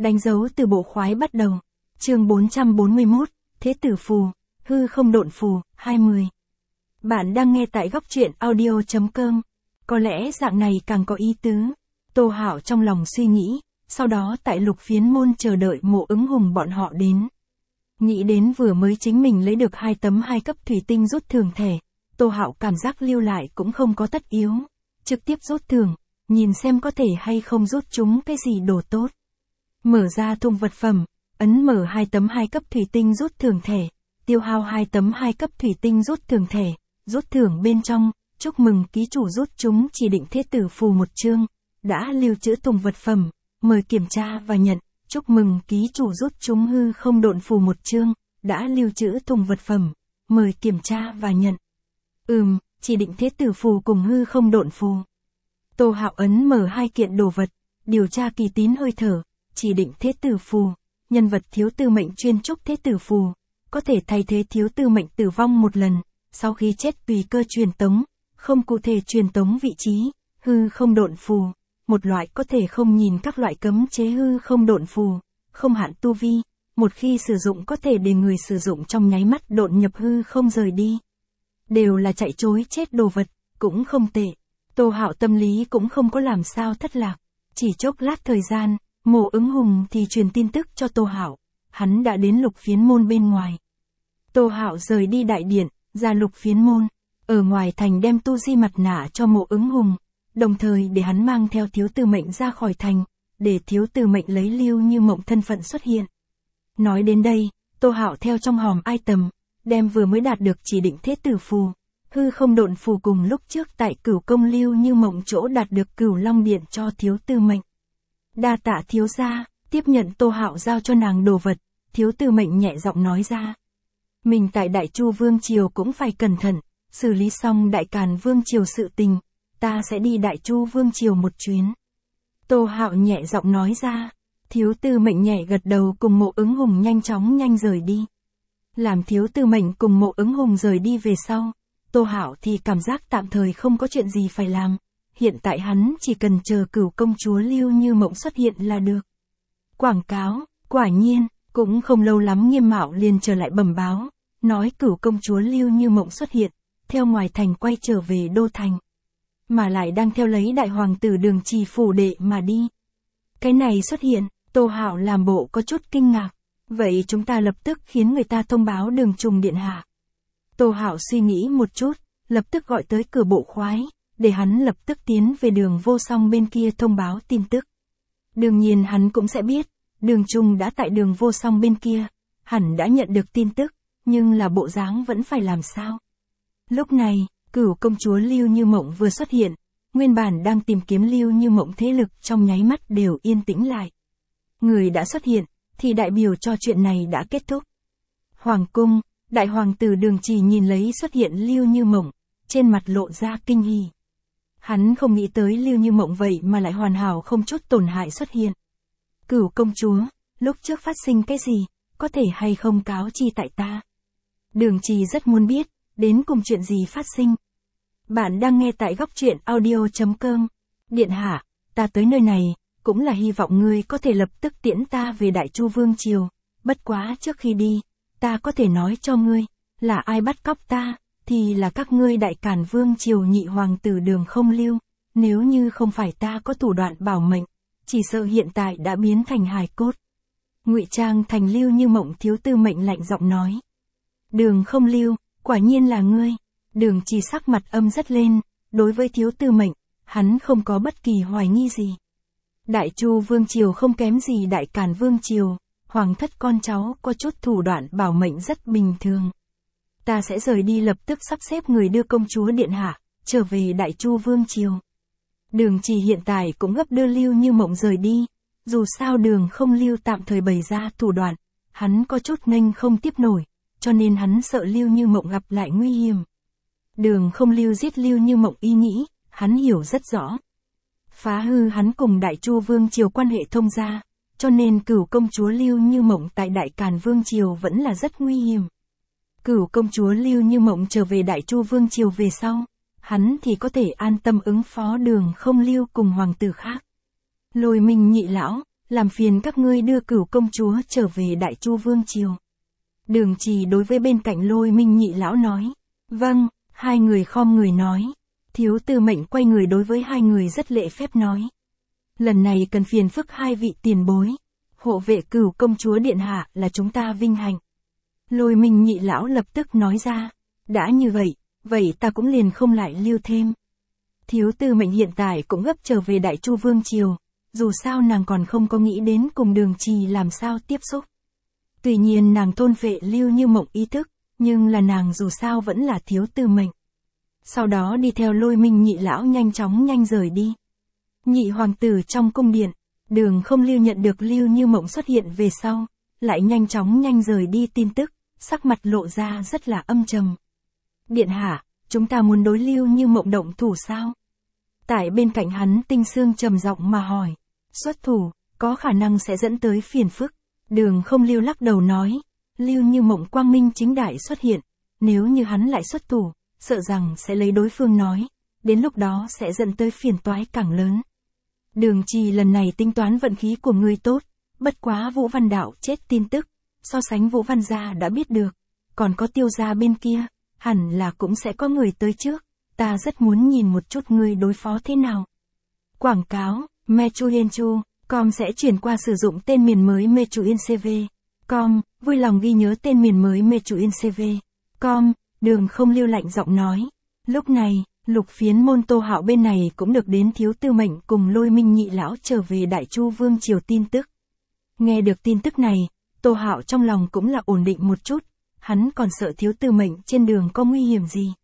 Đánh dấu từ bộ khoái bắt đầu. Chương 441, Thế tử phù, hư không độn phù, 20. Bạn đang nghe tại góc truyện audio.com. Có lẽ dạng này càng có ý tứ. Tô Hạo trong lòng suy nghĩ, sau đó tại Lục Phiến Môn chờ đợi Mộ Ứng Hùng bọn họ đến. Nghĩ đến vừa mới chính mình lấy được 2 tấm 2 cấp thủy tinh rút thưởng thẻ, Tô Hạo cảm giác lưu lại cũng không có tất yếu. Trực tiếp rút thưởng, nhìn xem có thể hay không rút chúng cái gì đồ tốt. Mở ra thùng vật phẩm, ấn mở 2 tấm 2 cấp thủy tinh rút thưởng thẻ, tiêu hao 2 tấm 2 cấp thủy tinh rút thưởng thẻ, rút thưởng bên trong, chúc mừng ký chủ rút chúng chỉ định thế tử phù 1 chương, đã lưu trữ thùng vật phẩm, mời kiểm tra và nhận, chúc mừng ký chủ rút chúng hư không độn phù 1 chương, đã lưu trữ thùng vật phẩm, mời kiểm tra và nhận. Chỉ định thế tử phù cùng hư không độn phù. Tô Hạo ấn mở 2 kiện đồ vật, điều tra kỳ tín hơi thở, chỉ định thế tử phù, nhân vật thiếu tư mệnh chuyên trúc thế tử phù, có thể thay thế thiếu tư mệnh tử vong 1 lần, sau khi chết tùy cơ truyền tống, không cụ thể truyền tống vị trí, hư không độn phù, một loại có thể không nhìn các loại cấm chế hư không độn phù, không hạn tu vi, một khi sử dụng có thể để người sử dụng trong nháy mắt độn nhập hư không rời đi. Đều là chạy trối chết đồ vật, cũng không tệ. Tô Hạo tâm lý cũng không có làm sao thất lạc, chỉ chốc lát thời gian, Mộ Ứng Hùng thì truyền tin tức cho Tô Hạo, hắn đã đến Lục Phiến Môn bên ngoài. Tô Hạo rời đi đại điện, ra Lục Phiến Môn, ở ngoài thành đem tu di mặt nạ cho Mộ Ứng Hùng, đồng thời để hắn mang theo thiếu tư mệnh ra khỏi thành, để thiếu tư mệnh lấy Lưu Như Mộng thân phận xuất hiện. Nói đến đây, Tô Hạo theo trong hòm ai tầm, đem vừa mới đạt được chỉ định thế tử phù, hư không độn phù cùng lúc trước tại Cửu Công Lưu Như Mộng chỗ đạt được Cửu Long Điện cho thiếu tư mệnh. Đa tạ thiếu gia, tiếp nhận Tô Hạo giao cho nàng đồ vật, thiếu tư mệnh nhẹ giọng nói ra. Mình tại Đại Chu Vương Triều cũng phải cẩn thận, xử lý xong Đại Càn Vương Triều sự tình, ta sẽ đi Đại Chu Vương Triều một chuyến. Tô Hạo nhẹ giọng nói ra, thiếu tư mệnh nhẹ gật đầu cùng Mộ Ứng Hùng nhanh rời đi. Làm thiếu tư mệnh cùng Mộ Ứng Hùng rời đi về sau, Tô Hạo thì cảm giác tạm thời không có chuyện gì phải làm. Hiện tại hắn chỉ cần chờ Cửu công chúa Lưu Như Mộng xuất hiện là được. Quảng cáo, quả nhiên, cũng không lâu lắm Nghiêm Mạo liền trở lại bẩm báo, nói Cửu công chúa Lưu Như Mộng xuất hiện, theo ngoài thành quay trở về đô thành. Mà lại đang theo lấy đại hoàng tử Đường Trì phủ đệ mà đi. Cái này xuất hiện, Tô Hạo làm bộ có chút kinh ngạc. Vậy chúng ta lập tức khiến người ta thông báo Đường Trùng điện hạ. Tô Hạo suy nghĩ một chút, lập tức gọi tới cửa bộ khoái, để hắn lập tức tiến về Đường Vô Song bên kia thông báo tin tức. Đương nhiên hắn cũng sẽ biết, Đường Trùng đã tại Đường Vô Song bên kia, hẳn đã nhận được tin tức, nhưng là bộ dáng vẫn phải làm sao. Lúc này, Cửu công chúa Lưu Như Mộng vừa xuất hiện, nguyên bản đang tìm kiếm Lưu Như Mộng thế lực trong nháy mắt đều yên tĩnh lại. Người đã xuất hiện, thì đại biểu cho chuyện này đã kết thúc. Hoàng cung, đại hoàng tử Đường Trì nhìn lấy xuất hiện Lưu Như Mộng, trên mặt lộ ra kinh hỉ. Hắn không nghĩ tới Lưu Như Mộng vậy mà lại hoàn hảo không chút tổn hại xuất hiện. Cửu công chúa, lúc trước phát sinh cái gì, có thể hay không cáo chi tại ta? Đường Trì rất muốn biết, đến cùng chuyện gì phát sinh. Bạn đang nghe tại góc truyện audio.com. Điện hạ, ta tới nơi này, cũng là hy vọng ngươi có thể lập tức tiễn ta về Đại Chu Vương Triều. Bất quá trước khi đi, ta có thể nói cho ngươi, là ai bắt cóc ta, thì là các ngươi Đại Càn Vương Triều nhị hoàng tử Đường Không Lưu. Nếu như không phải ta có thủ đoạn bảo mệnh, chỉ sợ hiện tại đã biến thành hài cốt. Ngụy trang thành Lưu Như Mộng thiếu tư mệnh lạnh giọng nói. Đường Không Lưu, quả nhiên là ngươi. Đường Trì sắc mặt âm rất lên, đối với thiếu tư mệnh, hắn không có bất kỳ hoài nghi gì. Đại Chu Vương Triều không kém gì Đại Càn Vương Triều, hoàng thất con cháu có chút thủ đoạn bảo mệnh rất bình thường. Ta sẽ rời đi lập tức sắp xếp người đưa công chúa điện hạ, trở về Đại Chu Vương Triều. Đường Trì hiện tại cũng gấp đưa Lưu Như Mộng rời đi, dù sao Đường Không Lưu tạm thời bày ra thủ đoạn, hắn có chút nghênh không tiếp nổi, cho nên hắn sợ Lưu Như Mộng gặp lại nguy hiểm. Đường Không Lưu giết Lưu Như Mộng ý nghĩ, hắn hiểu rất rõ. Phá hư hắn cùng Đại Chu Vương Triều quan hệ thông gia, cho nên Cửu công chúa Lưu Như Mộng tại Đại Càn Vương Triều vẫn là rất nguy hiểm. Cửu công chúa Lưu Như Mộng trở về Đại Chu Vương Triều về sau, hắn thì có thể an tâm ứng phó Đường Không Lưu cùng hoàng tử khác. Lôi Minh nhị lão, làm phiền các ngươi đưa Cửu công chúa trở về Đại Chu vương triều. Đường Trì đối với bên cạnh Lôi Minh nhị lão nói. Vâng, hai người khom người nói. Thiếu tư mệnh quay người đối với hai người rất lễ phép nói. Lần này cần phiền phức hai vị tiền bối. Hộ vệ Cửu công chúa điện hạ là chúng ta vinh hạnh. Lôi Minh nhị lão lập tức nói ra. Đã như vậy ta cũng liền không lại lưu thêm. Thiếu tư mệnh hiện tại cũng gấp trở về Đại Chu vương triều. Dù sao nàng còn không có nghĩ đến cùng Đường Trì làm sao tiếp xúc. Tuy nhiên nàng thôn vệ Lưu Như Mộng ý thức, nhưng là nàng dù sao vẫn là thiếu tư mệnh. Sau đó đi theo Lôi Minh nhị lão nhanh rời đi. Nhị hoàng tử trong cung điện, Đường Không Lưu nhận được Lưu Như Mộng xuất hiện về sau, lại nhanh rời đi tin tức, sắc mặt lộ ra rất là âm trầm. Điện hạ, chúng ta muốn đối Lưu Như Mộng động thủ sao? Tại bên cạnh hắn Tinh Sương trầm giọng mà hỏi. Xuất thủ, có khả năng sẽ dẫn tới phiền phức. Đường Không Lưu lắc đầu nói. Lưu Như Mộng quang minh chính đại xuất hiện. Nếu như hắn lại xuất thủ, sợ rằng sẽ lấy đối phương nói. Đến lúc đó sẽ dẫn tới phiền toái càng lớn. Đường Trì lần này tính toán vận khí của ngươi tốt. Bất quá Vũ Văn Đạo chết tin tức. So sánh Vũ Văn gia đã biết được. Còn có Tiêu gia bên kia. Hẳn là cũng sẽ có người tới trước. Ta rất muốn nhìn một chút ngươi đối phó thế nào. Quảng cáo, Mechuyenchu.com sẽ chuyển qua sử dụng tên miền mới Mechuyencv.com, vui lòng ghi nhớ tên miền mới Mechuyencv.com, Đường Không Lưu lạnh giọng nói. Lúc này, Lục Phiến môn Tô Hạo bên này cũng được đến thiếu tư mệnh cùng Lôi Minh nhị lão trở về Đại Chu vương triều tin tức. Nghe được tin tức này, Tô Hạo trong lòng cũng là ổn định một chút, hắn còn sợ thiếu tư mệnh trên đường có nguy hiểm gì.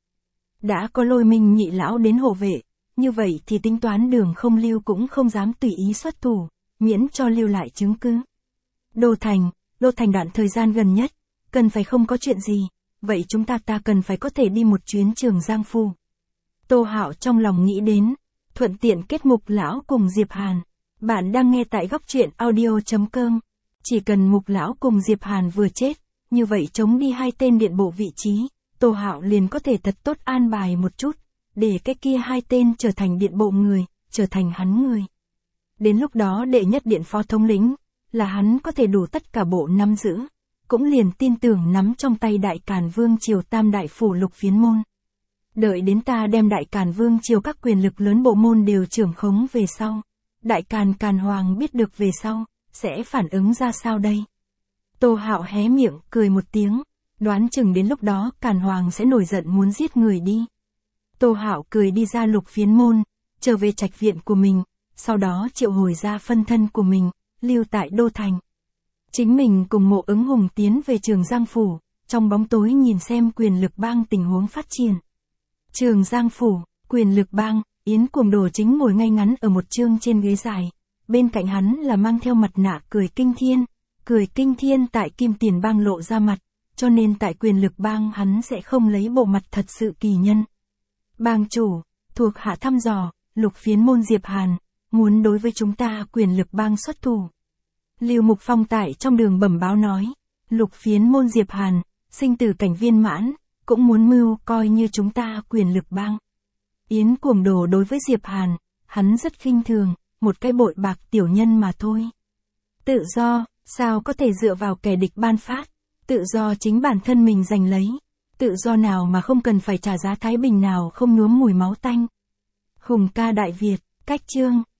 Đã có Lôi Minh nhị lão đến hộ vệ, như vậy thì tính toán Đường Không Lưu cũng không dám tùy ý xuất thủ, miễn cho lưu lại chứng cứ. Đô Thành đoạn thời gian gần nhất, cần phải không có chuyện gì, vậy chúng ta cần phải có thể đi một chuyến Trường Giang Phủ. Tô Hạo trong lòng nghĩ đến, thuận tiện kết Mục lão cùng Diệp Hàn. Bạn đang nghe tại góc truyện audio.com. Chỉ cần Mục lão cùng Diệp Hàn vừa chết, như vậy chống đi hai tên điện bộ vị trí, Tô Hạo liền có thể thật tốt an bài một chút, để cái kia hai tên trở thành điện bộ người, trở thành hắn người. Đến lúc đó đệ nhất điện phó thống lĩnh, là hắn có thể đủ tất cả bộ nắm giữ, cũng liền tin tưởng nắm trong tay Đại Càn Vương triều tam đại phủ Lục Phiến môn. Đợi đến ta đem Đại Càn Vương triều các quyền lực lớn bộ môn đều trưởng khống về sau, Đại Càn Hoàng biết được về sau, sẽ phản ứng ra sao đây? Tô Hạo hé miệng, cười một tiếng, đoán chừng đến lúc đó Càn Hoàng sẽ nổi giận muốn giết người đi. Tô Hạo cười đi ra Lục Phiến môn, trở về trạch viện của mình, sau đó triệu hồi ra phân thân của mình, lưu tại Đô Thành. Chính mình cùng Mộ Ứng Hùng tiến về Trường Giang Phủ, trong bóng tối nhìn xem Quyền Lực Bang tình huống phát triển. Trường Giang Phủ, Quyền Lực Bang, Yến Cuồng Đồ chính ngồi ngay ngắn ở một chương trên ghế dài, bên cạnh hắn là mang theo mặt nạ Cười Kinh Thiên tại Kim Tiền Bang lộ ra mặt, cho nên tại Quyền Lực Bang hắn sẽ không lấy bộ mặt thật sự kỳ nhân. Bang chủ, thuộc hạ thăm dò, Lục Phiến môn Diệp Hàn, muốn đối với chúng ta Quyền Lực Bang xuất thủ. Lưu Mục Phong tại trong đường bẩm báo nói, Lục Phiến môn Diệp Hàn, sinh tử cảnh viên mãn, cũng muốn mưu coi như chúng ta Quyền Lực Bang. Yến Cuồng Đồ đối với Diệp Hàn, hắn rất khinh thường, một cái bội bạc tiểu nhân mà thôi. Tự do, sao có thể dựa vào kẻ địch ban phát, tự do chính bản thân mình giành lấy, tự do nào mà không cần phải trả giá thái bình nào không nhuốm mùi máu tanh. Hùng ca Đại Việt, cách chương,